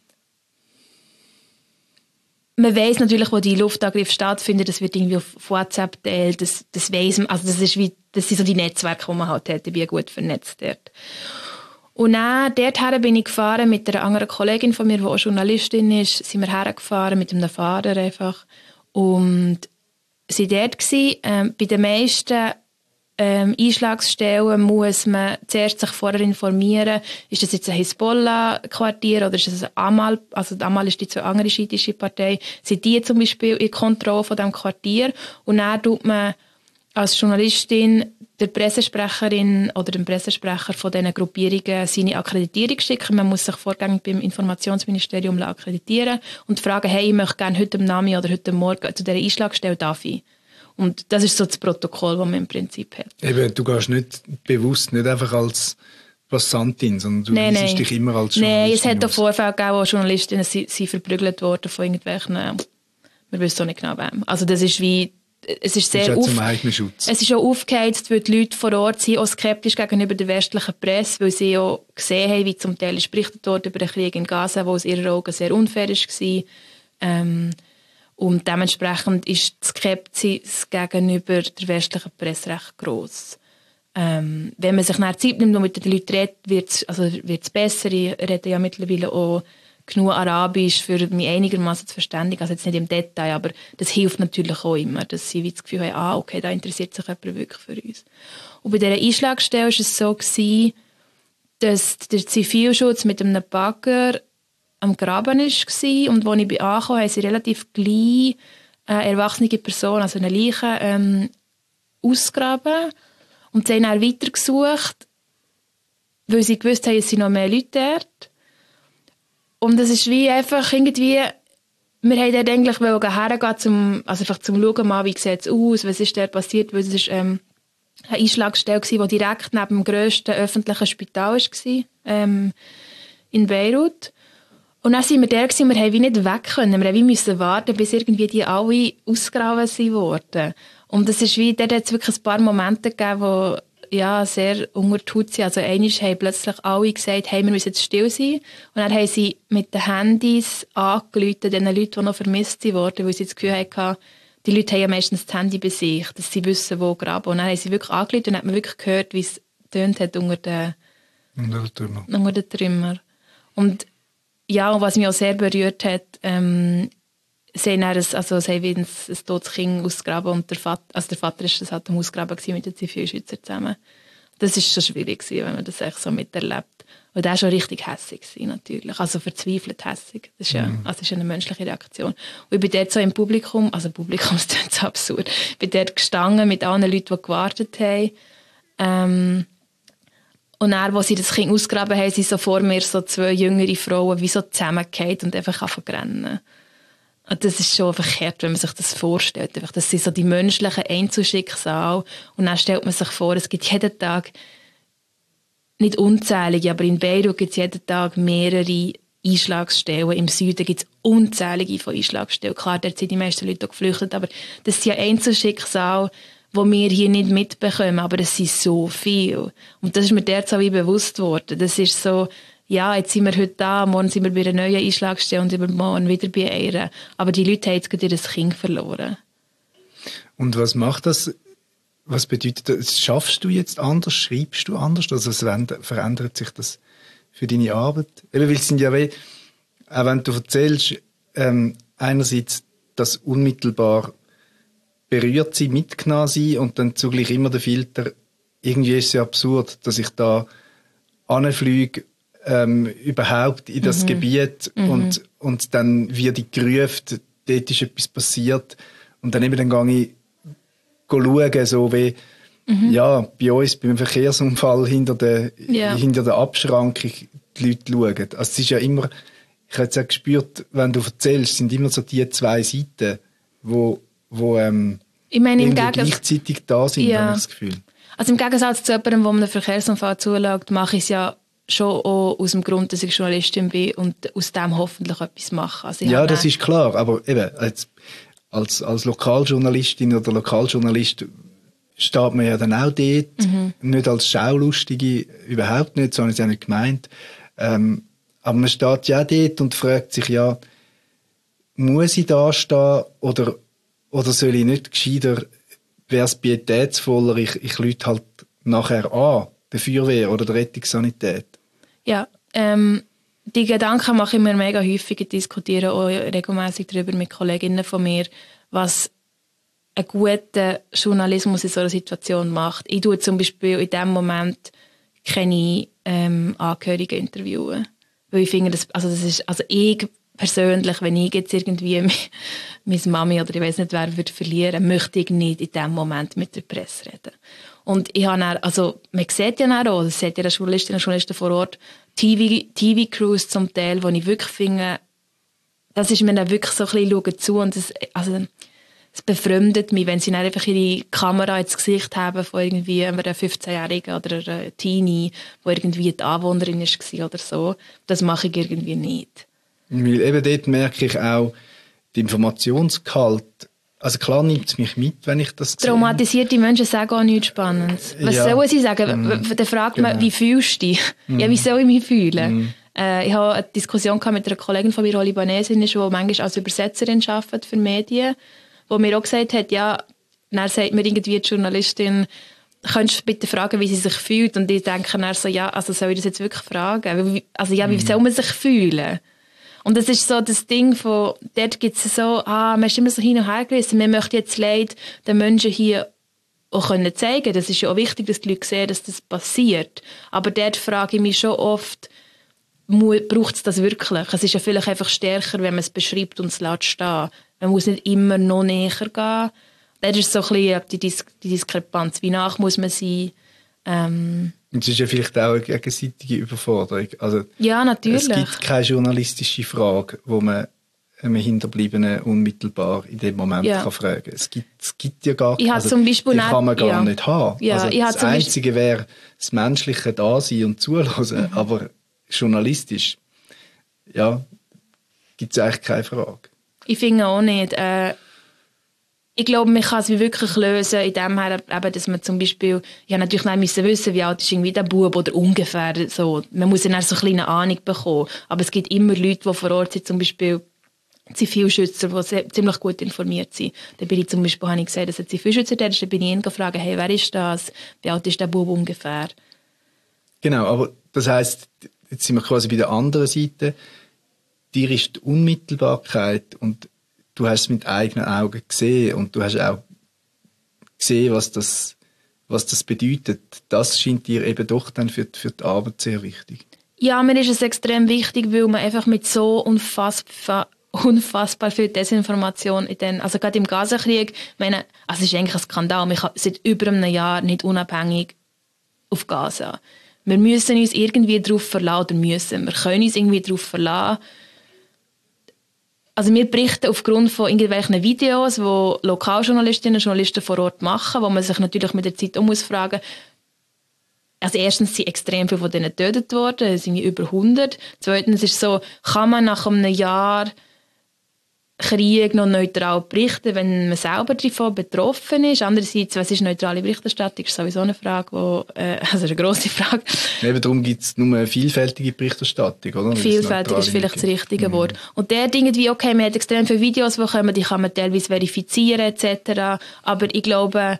man weiss natürlich, wo die Luftangriffe stattfinden, das wird irgendwie auf WhatsApp geteilt, das, das weiss man, also das ist wie, das sind so die Netzwerke, die man halt hat, ich bin gut vernetzt dort. Und dann, dorthin bin ich gefahren mit einer anderen Kollegin von mir, die auch Journalistin ist, sind wir hergefahren mit einem Fahrer einfach und sie dort gewesen, ähm, bei den meisten Ähm, Einschlagsstellen muss man zuerst sich vorher informieren, ist das jetzt ein Hisbollah-Quartier oder ist das ein Amal, also Amal ist die zwei andere schiitische Partei, sind die zum Beispiel in Kontrolle von diesem Quartier, und dann tut man als Journalistin der Pressesprecherin oder dem Pressesprecher von diesen Gruppierungen seine Akkreditierung schicken. Man muss sich vorgängig beim Informationsministerium akkreditieren und fragen, hey, ich möchte gerne heute am Nachmittag oder heute Morgen zu dieser Einschlagstelle, darf ich? Und das ist so das Protokoll, das man im Prinzip hat. Eben, du gehst nicht bewusst, nicht einfach als Passantin, sondern du nein, siehst nein. dich immer als Journalistin. Nein, es hat auch Vorfälle gegeben, wo Journalistinnen sind, sind verprügelt worden von irgendwelchen, wir wissen auch nicht genau wem. Also das ist wie, es ist sehr das ist auf, zum eigenen Schutz. Es ist auch aufgeheizt, weil die Leute vor Ort sind auch skeptisch gegenüber der westlichen Presse, weil sie auch gesehen haben, wie zum Teil berichtet wurde über den Krieg in Gaza, der aus ihrer Augen sehr unfair war. Ähm, Und dementsprechend ist die Skepsis gegenüber der westlichen Presse recht gross. Ähm, wenn man sich nach Zeit nimmt und mit den Leuten redet, wird es also besser. Ich rede ja mittlerweile auch genug Arabisch, für mich einigermaßen zu verständigen. Also jetzt nicht im Detail, aber das hilft natürlich auch immer, dass sie das Gefühl haben, ah, okay, da interessiert sich jemand wirklich für uns. Und bei dieser Einschlagstelle war es so gewesen, dass der Zivilschutz mit einem Bagger am Graben war, und als ich ankam, haben sie relativ gleich eine erwachsene Person, also eine Leiche, ähm, ausgraben. Und sie haben dann weitergesucht, weil sie gewusst haben, es sind noch mehr Leute dort. Und es ist wie einfach irgendwie, wir wollten dort eigentlich hergehen, zum, also einfach zum Schauen, mal, wie sieht es aus, was ist dort passiert, weil es ist, ähm, eine Einschlagstelle war, die direkt neben dem grössten öffentlichen Spital war, ähm, in Beirut. Und dann waren wir da und wir haben wie nicht weg können. Wir mussten warten, bis irgendwie die alle ausgraben wurden. Und es ist wie, dort hat es wirklich ein paar Momente gegeben, wo ja, sehr unter die Haut sind. Also einmal haben plötzlich alle gesagt, hey, wir müssen jetzt still sein. Und dann haben sie mit den Handys angerufen, den Leuten, die noch vermisst wurden, weil sie das Gefühl hatten, die Leute haben ja meistens das Handy bei sich, dass sie wissen, wo graben. Und dann haben sie wirklich angerufen und dann hat man wirklich gehört, wie es tönt hat unter den, unter den Trümmer. Unter den Trümmer. Und ja, und was mich auch sehr berührt hat, ähm, sie haben, ein, also, sie haben ein, ein totes Kind ausgegraben und der Vater, also der Vater ist das halt am Ausgraben mit den Zivilschützern zusammen. Das war schon schwierig, wenn man das echt so miterlebt. Und der war schon richtig hässig, natürlich. Also verzweifelt hässig. Das ist ja, mhm. also das ist eine menschliche Reaktion. Und ich bin dort so im Publikum, also Publikum ist so absurd, ich bin dort gestanden mit allen Leuten, die gewartet haben. Ähm, Und dann, als sie das Kind ausgraben haben, sind so vor mir so zwei jüngere Frauen wie so zusammengefallen und einfach angefangen. Und das ist schon verkehrt, wenn man sich das vorstellt. Das sind so die menschlichen Einzelschicksale. Und dann stellt man sich vor, es gibt jeden Tag, nicht unzählige, aber in Beirut gibt es jeden Tag mehrere Einschlagsstellen. Im Süden gibt es unzählige von Einschlagsstellen. Klar, dort sind die meisten Leute auch geflüchtet, aber das sind ja Einzelschicksale, wo wir hier nicht mitbekommen, aber es sind so viel. Und das ist mir dort so wie bewusst worden. Das ist so, ja, jetzt sind wir heute da, morgen sind wir bei einer neuen Einschlagstelle und übermorgen wieder bei einer. Aber die Leute haben jetzt gerade ihr Kind verloren. Und was macht das? Was bedeutet das? Schaffst du jetzt anders? Schreibst du anders? Also verändert sich das für deine Arbeit? Eben, weil es sind ja wie, auch wenn du erzählst, ähm, einerseits das unmittelbar berührt sein, mitgenommen sein und dann zugleich immer der Filter, irgendwie ist es ja absurd, dass ich da anfliege, ähm, überhaupt in das mhm. Gebiet mhm. und, und dann wird ich gerufen, dort ist etwas passiert und dann eben dann gehe ich schauen, so wie mhm. ja, bei uns beim Verkehrsunfall hinter der, ja. hinter der Abschrankung die Leute schauen. Also es ist ja immer, ich habe jetzt auch gespürt, wenn du erzählst, sind immer so die zwei Seiten, wo, wo ähm, ich meine, im gleichzeitig da sind, ja. habe ich das Gefühl. Also im Gegensatz zu jemandem, der einem Verkehrsunfall zuschaut, mache ich es ja schon auch aus dem Grund, dass ich Journalistin bin und aus dem hoffentlich etwas mache. Also ja, das ist klar, aber eben, als, als, als Lokaljournalistin oder Lokaljournalist steht man ja dann auch dort, mhm. nicht als Schaulustige, überhaupt nicht, so habe ich es ja nicht gemeint. Ähm, aber man steht ja auch dort und fragt sich ja, muss ich da stehen oder, oder soll ich nicht gescheiter, wäre es pietätsvoller, ich, ich lüte halt nachher an, der Feuerwehr oder der Rettungssanität? Ja, ähm, die Gedanken mache ich mir mega häufig, diskutiere auch regelmäßig darüber mit Kolleginnen von mir, was einen guten Journalismus in so einer Situation macht. Ich tue zum Beispiel in diesem Moment keine ähm, Angehörigen interviewen. Weil ich finde, das, also das ist, also ich persönlich, wenn ich jetzt irgendwie meine Mami oder ich weiß nicht wer würde verlieren, möchte ich nicht in diesem Moment mit der Presse reden. Und ich habe dann, also man sieht ja auch, das sieht ja die Journalistinnen und Journalisten vor Ort, T V-Crews zum Teil, wo ich wirklich finde, das ist mir dann wirklich so ein bisschen schauen zu und das, also es befremdet mich, wenn sie dann einfach ihre Kamera ins Gesicht haben von irgendwie einer fünfzehnjährigen oder einer Teenie, die irgendwie die Anwohnerin war oder so. Das mache ich irgendwie nicht. Weil eben dort merke ich auch, die Informationsgehalt, also klar nimmt es mich mit, wenn ich das sehe. Traumatisierte Menschen sagen auch nichts Spannendes. Was ja. sollen sie sagen? Mm. Dann fragt man, genau. Wie fühlst du dich? Mm. Ja, wie soll ich mich fühlen? Mm. Äh, ich habe eine Diskussion mit einer Kollegin von mir, die Libanesin ist, die manchmal als Übersetzerin arbeitet für Medien, wo mir auch gesagt hat, ja, dann sagt mir irgendwie die Journalistin, könntest du bitte fragen, wie sie sich fühlt? Und ich denke dann so, ja, also soll ich das jetzt wirklich fragen? Also ja, wie mm. soll man sich fühlen? Und das ist so das Ding von, dort gibt es so, ah, man ist immer so hin und her gerissen, man möchte jetzt Leid den Menschen hier auch können zeigen. Das ist ja auch wichtig, dass die Leute sehen, dass das passiert. Aber dort frage ich mich schon oft, braucht es das wirklich? Es ist ja vielleicht einfach stärker, wenn man es beschreibt und es lässt stehen. Man muss nicht immer noch näher gehen. Das ist so ein bisschen die, Dis- die Diskrepanz. Wie nach muss man sein? Ähm, Und es ist ja vielleicht auch eine gegenseitige Überforderung. Also, ja, natürlich. Es gibt keine journalistische Frage, wo man einem Hinterbliebenen unmittelbar in dem Moment ja. kann fragen kann. Es gibt, es gibt ja gar keine. Also, zum Beispiel die kann man gar ja. nicht haben. Ja, also, das Einzige wäre das menschliche Dasein und Zuhören. Mhm. Aber journalistisch, ja, gibt es eigentlich keine Frage. Ich finde auch nicht. Äh, ich glaube, man kann es wirklich lösen, indem her, eben, dass man zum Beispiel, ja natürlich nicht müssen wissen, wie alt ist irgendwie der Bub oder ungefähr so. Man muss dann so eine kleine Ahnung bekommen. Aber es gibt immer Leute, die vor Ort sind, zum Beispiel Zivilschützer, die ziemlich gut informiert sind. Da bin ich zum Beispiel, habe ich gesehen, dass ein Zivilschützer da ist, da bin ich ihn gefragt, hey, wer ist das? Wie alt ist der Bub ungefähr? Genau, aber das heisst, jetzt sind wir quasi bei der anderen Seite. Dir ist die Unmittelbarkeit und du hast es mit eigenen Augen gesehen und du hast auch gesehen, was das, was das bedeutet. Das scheint dir eben doch dann für, für die Arbeit sehr wichtig. Ja, mir ist es extrem wichtig, weil man einfach mit so unfassbar, unfassbar viel Desinformation in den, also gerade im Gazakrieg, meine, also es ist eigentlich ein Skandal. Wir sind seit über einem Jahr nicht unabhängig auf Gaza. Wir müssen uns irgendwie darauf verlassen, oder müssen. Wir können uns irgendwie darauf verlassen. Also wir berichten aufgrund von irgendwelchen Videos, die Lokaljournalistinnen und Journalisten vor Ort machen, wo man sich natürlich mit der Zeit auch muss fragen. Also erstens sind extrem viele von denen getötet worden, es sind über hundert. Zweitens ist es so, kann man nach einem Jahr Krieg noch neutral berichten, wenn man selber davon betroffen ist. Andererseits, was ist neutrale Berichterstattung? Das ist sowieso eine Frage, wo, äh, also eine grosse Frage. Eben darum gibt es nur eine vielfältige Berichterstattung, oder? Vielfältig ist vielleicht das richtige mhm. Wort. Und der Dinge wie, okay, man hat extrem viele Videos, die kommen, die kann man teilweise verifizieren et cetera. Aber ich glaube,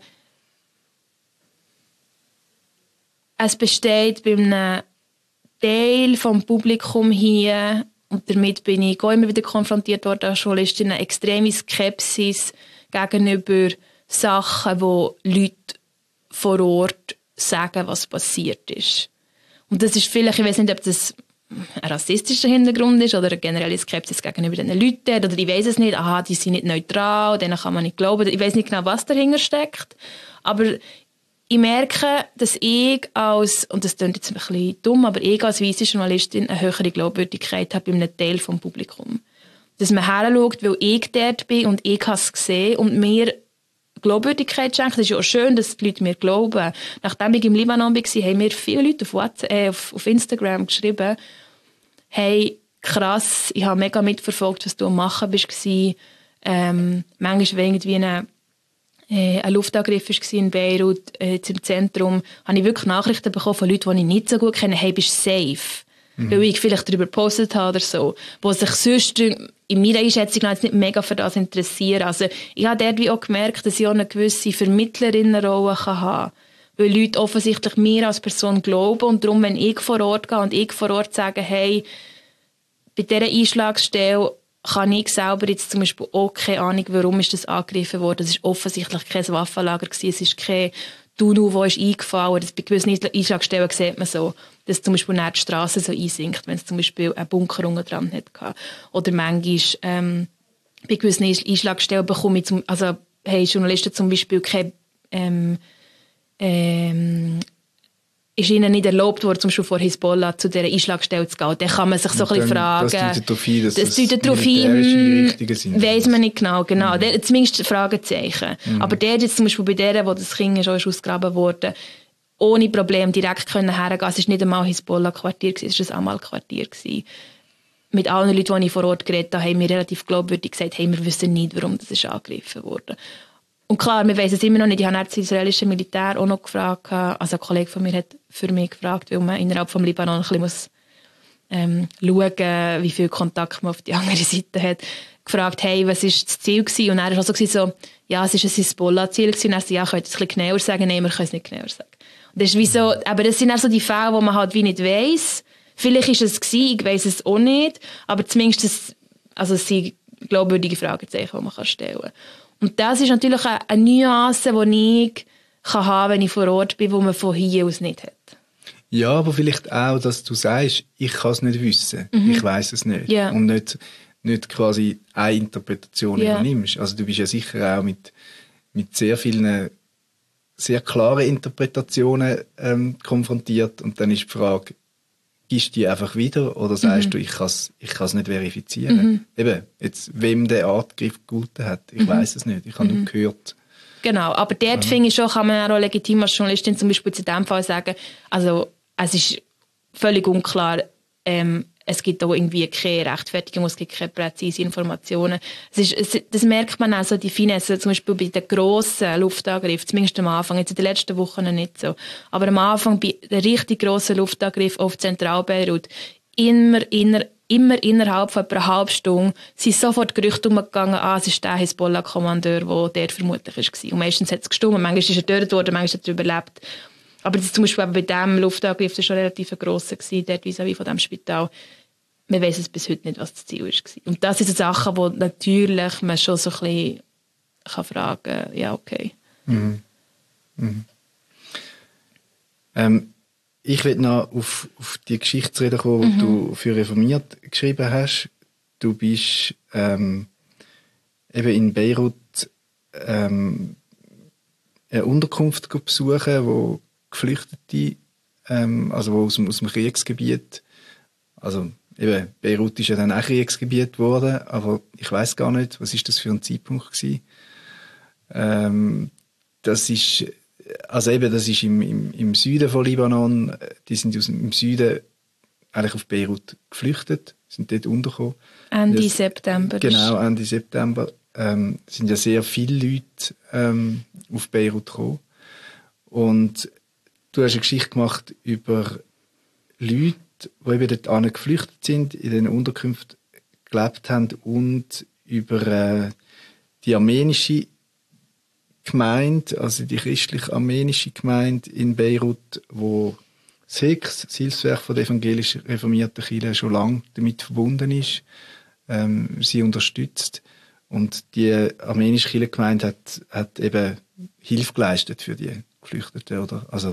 es besteht bei einem Teil vom Publikum hier, und damit bin ich auch immer wieder konfrontiert worden als Journalistin, eine extreme Skepsis gegenüber Sachen, wo Leute vor Ort sagen, was passiert ist. Und das ist vielleicht, ich weiß nicht, ob das ein rassistischer Hintergrund ist oder eine generelle Skepsis gegenüber diesen Leuten, oder ich weiß es nicht, aha, die sind nicht neutral, denen kann man nicht glauben. Ich weiß nicht genau, was dahinter steckt, aber ich merke, dass ich als, und das klingt jetzt ein bisschen dumm, aber ich als weisse Journalistin eine höhere Glaubwürdigkeit habe bei einem Teil des Publikums. Dass man heranschaut, weil ich dort bin und ich habe es gesehen und mir Glaubwürdigkeit schenkt. Es ist ja auch schön, dass die Leute mir glauben. Nachdem ich im Libanon war, haben mir viele Leute auf, WhatsApp, äh, auf, auf Instagram geschrieben, hey, krass, ich habe mega mitverfolgt, was du am Machen bist. Ähm, manchmal irgendwie eine ein Luftangriff war in Beirut, äh, im Zentrum, habe ich wirklich Nachrichten bekommen von Leuten, die ich nicht so gut kenne, hey, bist du safe? Mhm. Weil ich vielleicht darüber gepostet habe oder so, die sich sonst in meiner Einschätzung jetzt nicht mega für das interessieren. Also ich habe dort wie auch gemerkt, dass ich auch eine gewisse Vermittlerinnenrolle haben kann. Weil Leute offensichtlich mir als Person glauben und darum, wenn ich vor Ort gehe und ich vor Ort sage, hey, bei dieser Einschlagsstelle kann ich selber jetzt zum Beispiel auch keine Ahnung, warum ist das angegriffen worden. Es war offensichtlich kein Waffenlager gewesen, es ist kein Tunnel, der ist eingefallen. Bei gewissen Einschlagstellen sieht man so, dass zum Beispiel die Straße so einsinkt, wenn es zum Beispiel einen Bunker unten dran hat. Oder manchmal ähm, bei gewissen Einschlagstellen bekomme ich, zum, also haben Journalisten zum Beispiel keine ähm, ähm, ist ihnen nicht erlaubt worden, zum Beispiel vor Hisbollah zu dieser Einschlagstelle zu gehen. Dann kann man sich so ein bisschen fragen. Das deutet darauf ein, dass das, das militärische Einrichtungen sind. Weiss man nicht genau. genau. Mhm. Der, zumindest Fragezeichen. Mhm. Aber der jetzt zum Beispiel bei der, wo das Kind schon ausgegraben wurde, ohne Probleme direkt können hergehen. Es war nicht einmal Hisbollah-Quartier, es war ein Amal-Quartier. Mit allen Leuten, die ich vor Ort geredet habe, haben wir relativ glaubwürdig gesagt, hey, wir wissen nicht, warum das ist angegriffen wurde. Und klar, wir wissen es immer noch nicht. Ich habe das israelische Militär auch noch gefragt. Also ein Kollege von mir hat für mich gefragt, weil man innerhalb des Libanon ein bisschen muss, ähm, schauen, wie viel Kontakt man auf die andere Seite hat. Gefragt, hey, was war das Ziel gewesen? Und er war so, so, ja, es war ein Hisbollah-Ziel. Und er sagte, ja, könnt ihr es ein bisschen genauer sagen? Nein, wir können es nicht genauer sagen. Und das ist wie so, aber das sind auch so die Fälle, wo man halt wie nicht weiss. Vielleicht war es gewesen, ich weiss es auch nicht. Aber zumindest, das, also es sind glaubwürdige Fragezeichen, die man kann stellen kann. Und das ist natürlich eine Nuance, die ich haben kann, wenn ich vor Ort bin, die man von hier aus nicht hat. Ja, aber vielleicht auch, dass du sagst, ich kann es nicht wissen, mhm. ich weiss es nicht. Yeah. Und nicht, nicht quasi eine Interpretation yeah. übernimmst. Also du bist ja sicher auch mit, mit sehr vielen sehr klaren Interpretationen ähm, konfrontiert. Und dann ist die Frage, gibst du die einfach wieder oder sagst mhm. du, ich kann es ich kann's nicht verifizieren? Mhm. Eben, jetzt, wem der Artgriff gegolten hat, ich mhm. weiss es nicht, ich habe mhm. nur gehört. Genau, aber dort ja. finde ich schon, kann man auch legitim als Journalistin zum Beispiel zu diesem Fall sagen, also es ist völlig unklar, ähm, es gibt auch irgendwie keine Rechtfertigung, es gibt keine präzise Informationen. Es ist, es, das merkt man auch so, die Finesse, zum Beispiel bei den grossen Luftangriffen, zumindest am Anfang, jetzt in den letzten Wochen noch nicht so, aber am Anfang bei den richtig grossen Luftangriff auf Zentralbeirut, immer, inner, immer innerhalb von etwa einer halben Stunde sind sofort Gerüchte umgegangen, ah, es ist der Hisbollah-Kommandeur, der dort vermutlich war. Und meistens hat es gestimmt, manchmal ist er getötet worden, manchmal hat er überlebt. Aber das zum Beispiel bei diesem Luftangriff, das war schon relativ grosser, dort vis-à-vis von diesem Spital. Wir wissen es bis heute nicht, was das Ziel war. Und das sind so Sachen, wo natürlich man schon so ein bisschen kann fragen kann, ja, okay. Mhm. Mhm. Ähm, ich will noch auf, auf die Geschichtsrede kommen, die mhm. du für Reformiert geschrieben hast. Du bist ähm, eben in Beirut ähm, eine Unterkunft besuchen, wo Geflüchtete, ähm, also wo aus dem, aus dem Kriegsgebiet, also eben, Beirut ist ja dann auch Kriegsgebiet geworden, aber ich weiss gar nicht, was ist das für ein Zeitpunkt gewesen. Ähm, das ist, also eben, das ist im, im, im Süden von Libanon, die sind aus dem, im Süden eigentlich auf Beirut geflüchtet, sind dort untergekommen. Ende das, September. Genau, Ende September. Ähm, sind ja sehr viele Leute ähm, auf Beirut gekommen. Und du hast eine Geschichte gemacht über Leute, die eben dort geflüchtet sind, in den Unterkünften gelebt haben und über äh, die armenische Gemeinde, also die christlich-armenische Gemeinde in Beirut, wo das H I K S, das Hilfswerk von der evangelisch reformierten Kirche, schon lange damit verbunden ist, ähm, sie unterstützt. Und die armenische Kirchengemeinde hat, hat eben Hilfe geleistet für die Geflüchteten, oder? Also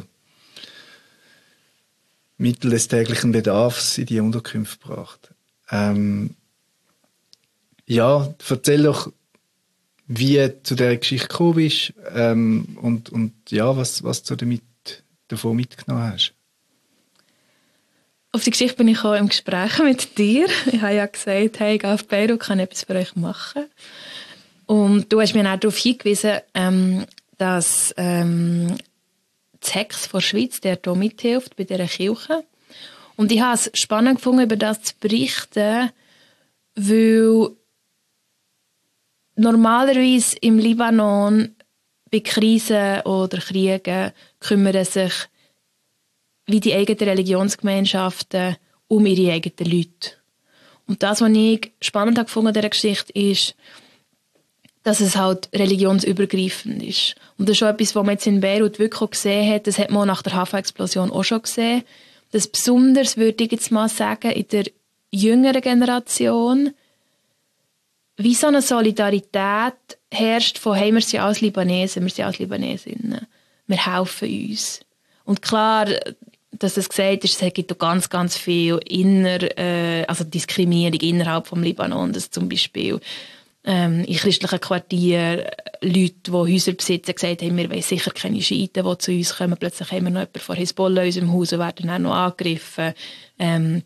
Mittel des täglichen Bedarfs in die Unterkünfte gebracht. Ähm, ja, erzähl doch, wie du zu dieser Geschichte gekommen bist ähm, und, und ja, was, was du damit, davon mitgenommen hast. Auf die Geschichte bin ich auch im Gespräch mit dir. Ich habe ja gesagt, hey, ich gehe auf Beirut, kann etwas für euch machen. Und du hast mir auch darauf hingewiesen, ähm, dass ähm, das H E K S von der Schweiz, der hier mithilft bei dieser Kirche. Und ich habe es spannend gefunden, über das zu berichten, weil normalerweise im Libanon bei Krisen oder Kriegen kümmern sich wie die eigenen Religionsgemeinschaften um ihre eigenen Leute. Und das, was ich spannend gefunden an dieser Geschichte, ist, dass es halt religionsübergreifend ist. Und das ist schon etwas, was man jetzt in Beirut wirklich auch gesehen hat. Das hat man auch nach der Hafenexplosion auch schon gesehen. Dass besonders, würde ich jetzt mal sagen, in der jüngeren Generation wie so eine Solidarität herrscht von, hey, wir sind als Libanesen, wir sind als Libanesinnen. Wir helfen uns. Und klar, dass es gesagt ist, es gibt auch ganz, ganz viel inner, äh, also Diskriminierung innerhalb vom Libanon, dass zum Beispiel ähm, in christlichen Quartieren Leute, die Häuser besitzen, gesagt haben, wir wollen sicher keine Schiiten, die zu uns kommen. Plötzlich haben wir noch jemanden von Hisbollah in unserem Haus und werden dann noch angegriffen. Ähm,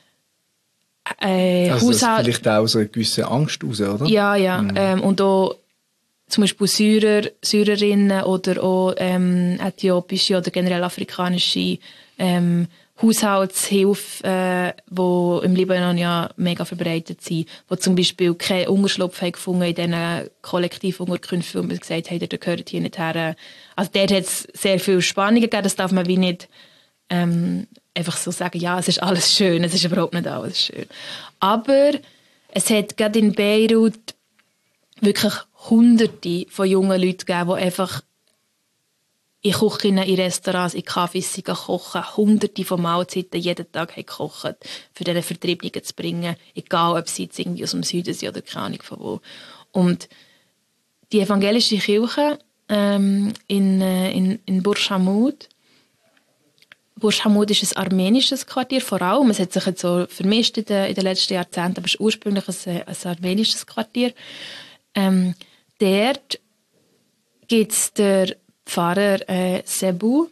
äh, also das Haushalt, vielleicht auch so eine gewisse Angst raus, oder? Ja, ja. Mhm. Ähm, und auch zum Beispiel Syrer, Syrerinnen oder auch ähm, äthiopische oder generell afrikanische ähm, Haushaltshilfe, äh, die im Libanon ja mega verbreitet sind, die zum Beispiel keinen Unterschlupf haben gefunden in diesen Kollektivunterkünften, wo man gesagt hat, der gehört hier nicht her. Also dort hat es sehr viel Spannungen gegeben, das darf man wie nicht ähm, einfach so sagen, ja, es ist alles schön, es ist überhaupt nicht alles schön. Aber es hat gerade in Beirut wirklich Hunderte von jungen Leuten gegeben, die einfach in Küchen, in Restaurants, in Cafés kochen, Hunderte von Mahlzeiten jeden Tag haben gekocht, für diese Vertriebenen zu bringen, egal ob sie jetzt irgendwie aus dem Süden sind oder keine Ahnung von wo. Und die evangelische Kirche ähm, in, äh, in, in Burj Hamoud, Burj Hamoud ist ein armenisches Quartier, vor allem. Es hat sich jetzt so vermischt in den, in den letzten Jahrzehnten, aber es ist ursprünglich ein, ein armenisches Quartier. Ähm, dort gibt es den Pfarrer äh, Sebu,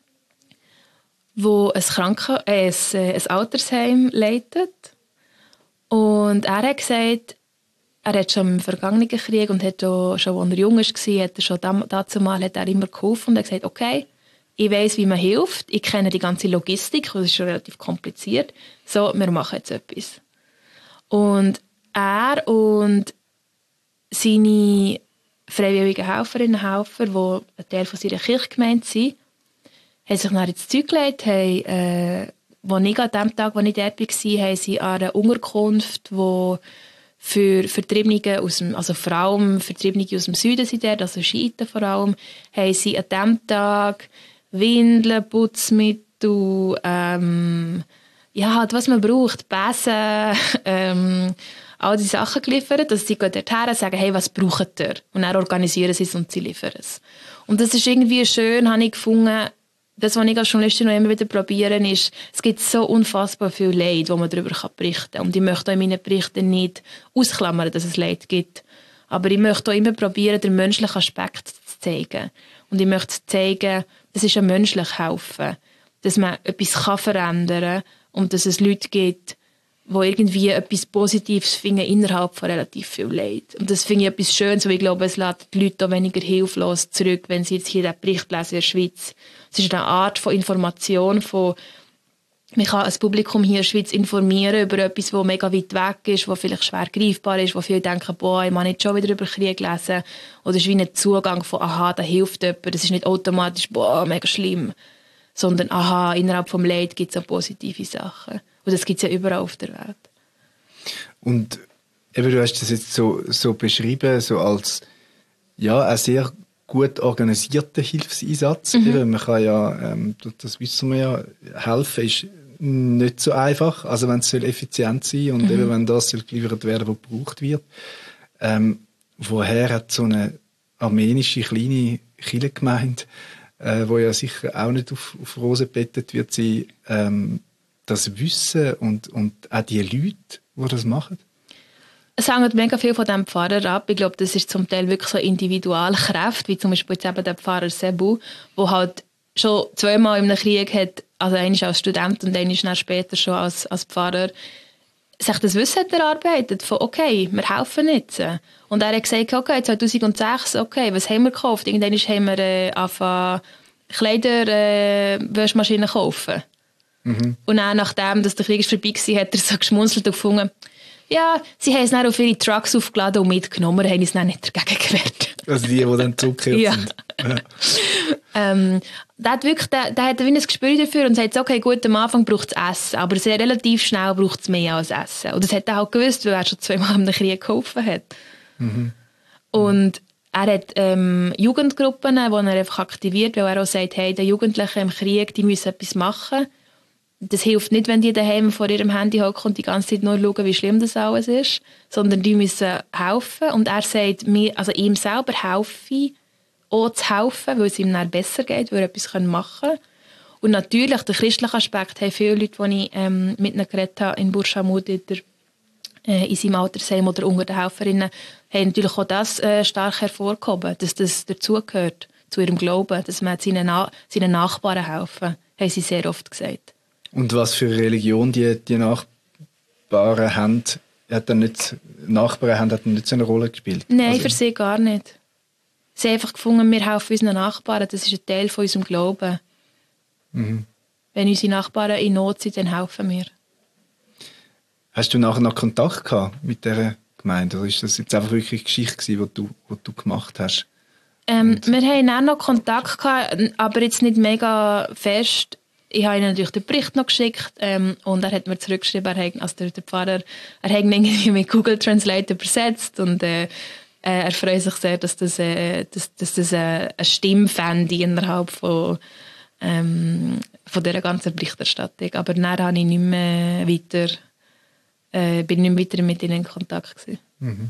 der ein, Kranken- äh, ein, ein Altersheim leitet. Und er hat gesagt, er hat schon im vergangenen Krieg und hat auch, schon, als er jung war, hat er schon dazu mal hat er immer geholfen und hat gesagt, okay, ich weiss, wie man hilft, ich kenne die ganze Logistik, das ist schon relativ kompliziert, so, wir machen jetzt etwas. Und er und seine freiwilligen Helferinnen und Helfer, die ein Teil von seiner Kirchgemeinde sind, haben sich dann ins Zeug gelegt, haben, äh, wo ich an dem Tag, als ich dort war, haben sie an einer Unterkunft, die für Vertriebene aus dem, also vor allem Vertriebene aus dem Süden sind dort, also Schiiten vor allem, haben sie an diesem Tag Windeln, Putzmittel, ähm, ja, halt, was man braucht, Besen, ähm, all diese Sachen geliefert, dass sie dorthin und sagen, hey, was braucht ihr? Und dann organisieren sie es und sie liefern es. Und das ist irgendwie schön, habe ich gefunden, das, was ich als Journalistin noch immer wieder probieren, ist, es gibt so unfassbar viel Leid, wo man darüber berichten kann. Und ich möchte auch in meinen Berichten nicht ausklammern, dass es Leid gibt. Aber ich möchte auch immer probieren, den menschlichen Aspekt zu zeigen. Und ich möchte zeigen, das ist ein menschliches Helfen. Dass man etwas kann verändern kann und dass es Leute gibt, die irgendwie etwas Positives finden innerhalb von relativ viel Leid. Und das finde ich etwas Schönes, weil ich glaube, es lässt die Leute auch weniger hilflos zurück, wenn sie jetzt hier den Bericht lesen in der Schweiz. Es ist eine Art von Information, von Man kann das Publikum hier in der Schweiz informieren über etwas, das mega weit weg ist, das vielleicht schwer greifbar ist, wo viele denken, boah, ich muss nicht schon wieder über Krieg lesen. Oder es ist wie ein Zugang von, aha, da hilft jemand. Das ist nicht automatisch, boah, mega schlimm. Sondern, aha, innerhalb vom Leid gibt es auch positive Sachen. Und das gibt es ja überall auf der Welt. Und eben, du hast das jetzt so, so beschrieben, so als ja, ein sehr gut organisierter Hilfseinsatz. Mhm. Eben, man kann ja, ähm, das wissen wir ja, helfen ist nicht so einfach, also wenn es effizient sein soll und mhm. eben wenn das geliefert werden, was gebraucht wird. Ähm, woher hat so eine armenische kleine Kirchengemeinde, äh, wo ja sicher auch nicht auf, auf Rosen bettet wird sein, ähm, das Wissen und, und auch die Leute, die das machen? Es hängt mega viel von dem Pfarrer ab. Ich glaube, das ist zum Teil wirklich so Individualkräfte, wie zum Beispiel jetzt eben der Pfarrer Sebu, der halt schon zweimal in einem Krieg hat, also einmal als Student und einmal später schon als, als Pfarrer, sich das Wissen hat erarbeitet, von okay, wir helfen jetzt. Und er hat gesagt, okay, zweitausendsechs, okay, was haben wir gekauft? Irgendwann haben wir äh, angefangen, Kleider, äh, Wäschmaschinen kaufen. Mhm. Und dann, nachdem dass der Krieg vorbei war, hat er so geschmunzelt und gefunden, ja, sie haben es dann auf ihre Trucks aufgeladen und mitgenommen, haben es dann nicht dagegen gewehrt. Also die, die dann zurückgekehrt ja. sind. Ja. ähm, der hat wirklich, der, der hat ein Gespür dafür und sagt, okay, gut, am Anfang braucht es Essen, aber sehr relativ schnell braucht es mehr als Essen. Und das hat er auch gewusst, weil er schon zweimal im Krieg geholfen hat. Mhm. Und er hat ähm, Jugendgruppen, die er einfach aktiviert, weil er auch sagt, hey, die Jugendlichen im Krieg, die müssen etwas machen. Das hilft nicht, wenn die daheim vor ihrem Handy hocken und die ganze Zeit nur schauen, wie schlimm das alles ist, sondern die müssen helfen. Und er sagt, mir, also ihm selber helfe, auch zu helfen, weil es ihm dann besser geht, weil er etwas machen kann. Und natürlich, der christliche Aspekt, haben viele Leute, die ich ähm, mit ihnen geredet habe, in Burschamut, in, äh, in seinem Altersheim oder unter den Helferinnen, haben natürlich auch das äh, stark hervorgehoben, dass das dazugehört, zu ihrem Glauben, dass man seinen, Na- seinen Nachbarn helfen, haben sie sehr oft gesagt. Und was für Religion die, die Nachbarn haben, hat dann nicht, Nachbarn haben, hat nicht so eine Rolle gespielt? Nein, also, für sie gar nicht. Sie haben einfach gefunden, wir helfen unseren Nachbarn, das ist ein Teil von unserem Glauben. Mhm. Wenn unsere Nachbarn in Not sind, dann helfen wir. Hast du nachher noch Kontakt gehabt mit dieser Gemeinde? Oder ist das jetzt einfach wirklich eine Geschichte, die du, die du gemacht hast? Ähm, wir haben auch noch Kontakt gehabt, aber jetzt nicht mega fest. Ich habe ihm natürlich den Bericht noch geschickt ähm, und er hat mir zurückgeschrieben, er hat, also der, der Pfarrer, er hat ihn irgendwie mit Google Translate übersetzt und äh, er freut sich sehr, dass das, äh, dass, dass das äh, eine Stimme fände innerhalb von, ähm, von dieser ganzen Berichterstattung. Aber dann habe ich nicht mehr weiter, äh, bin nicht mehr weiter mit ihnen in Kontakt gewesen. Mhm.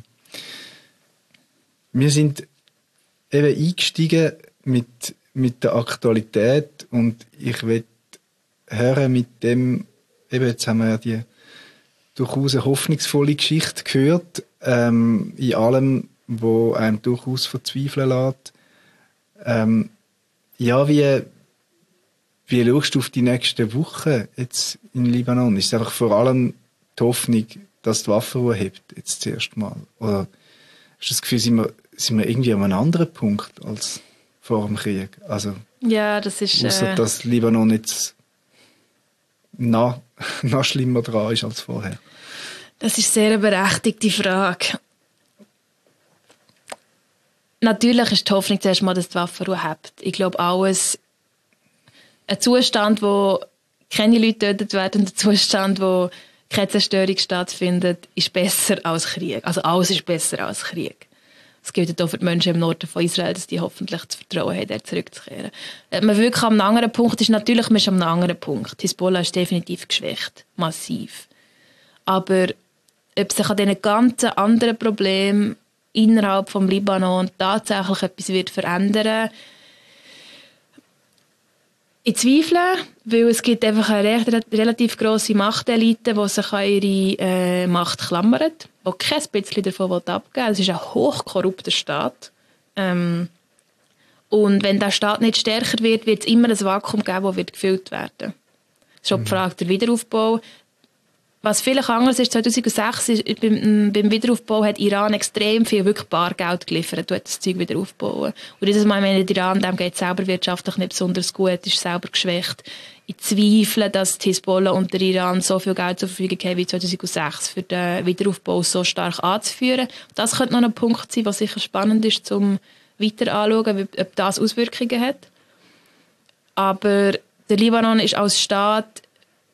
Wir sind eben eingestiegen mit, mit der Aktualität und ich will hören mit dem, eben jetzt haben wir ja die durchaus eine hoffnungsvolle Geschichte gehört, ähm, in allem, wo einem durchaus verzweifeln lässt. Ähm, ja, wie, wie schaust du auf die nächsten Wochen jetzt in Libanon? Ist es einfach vor allem die Hoffnung, dass die Waffenruhe hebt, jetzt zuerst mal? Oder hast du das Gefühl, sind wir, sind wir irgendwie an einem anderen Punkt als vor dem Krieg? Also, ja, das ist... Ausser, äh... dass Libanon jetzt noch, noch schlimmer dran ist als vorher. Das ist sehr eine berechtigte Frage. Natürlich ist die Hoffnung zuerst mal, dass die Waffenruhe hat. Ich glaube, alles, ein Zustand, wo keine Leute getötet werden, ein Zustand, wo keine Zerstörung stattfindet, ist besser als Krieg. Also alles ist besser als Krieg. Es gilt auch für die Menschen im Norden von Israel, dass die hoffentlich das Vertrauen haben, dort zurückzukehren. Man wirklich am anderen Punkt ist natürlich, man ist am anderen Punkt. Hisbollah ist definitiv geschwächt. Massiv. Aber ob sich an diesen ganzen anderen Problemen innerhalb des Libanon tatsächlich etwas wird verändern, ich zweifle, weil es gibt einfach eine recht, relativ grosse Machtelite, die sich an ihre äh, Macht klammert, die kein bisschen davon abgeben will. Es ist ein hochkorrupter Staat. Ähm, und wenn der Staat nicht stärker wird, wird es immer ein Vakuum geben, das wird gefüllt werden. Das ist auch die Frage der Wiederaufbau. Was vielleicht anders ist, zweitausendsechs ist, beim, beim Wiederaufbau hat Iran extrem viel wirklich Bargeld geliefert, um das Zeug wieder aufzubauen. Und dieses Mal, ich meine, Iran, dem geht es selber wirtschaftlich nicht besonders gut, ist selber geschwächt. Ich zweifle, dass die Hisbollah und der Iran so viel Geld zur Verfügung haben wie zweitausendsechs für den Wiederaufbau so stark anzuführen. Das könnte noch ein Punkt sein, was sicher spannend ist, um weiter anzuschauen, ob das Auswirkungen hat. Aber der Libanon ist als Staat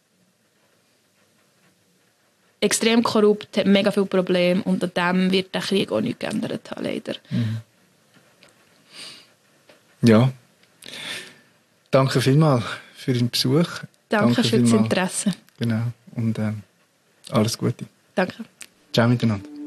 extrem korrupt, hat mega viele Probleme und an dem wird der Krieg auch nicht geändert haben, leider. Mhm. Ja. Danke vielmals für den Besuch. Danke, Danke für vielmals. das Interesse. Genau. Und ähm, alles Gute. Danke. Ciao miteinander.